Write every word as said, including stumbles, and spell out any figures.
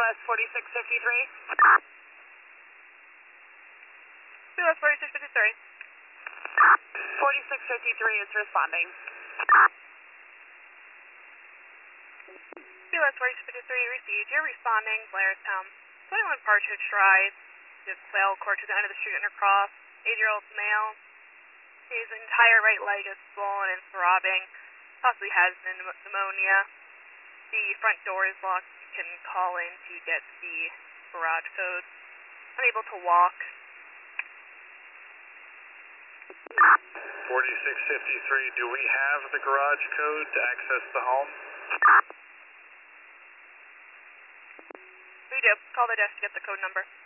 S forty-six fifty-three. B O S forty-six fifty-three. forty-six fifty-three is responding. B O S forty-six fifty-three received. You're responding. Blairstown. twenty-one Partridge Drive. Just Quail Court to the end of the street undercross. Eight-year-old male. His entire right leg is swollen and throbbing. Possibly has pneumonia. The front door is locked. You can call in to get the garage code. Unable to walk. forty-six fifty-three, do we have the garage code to access the home? We do. Call the desk to get the code number.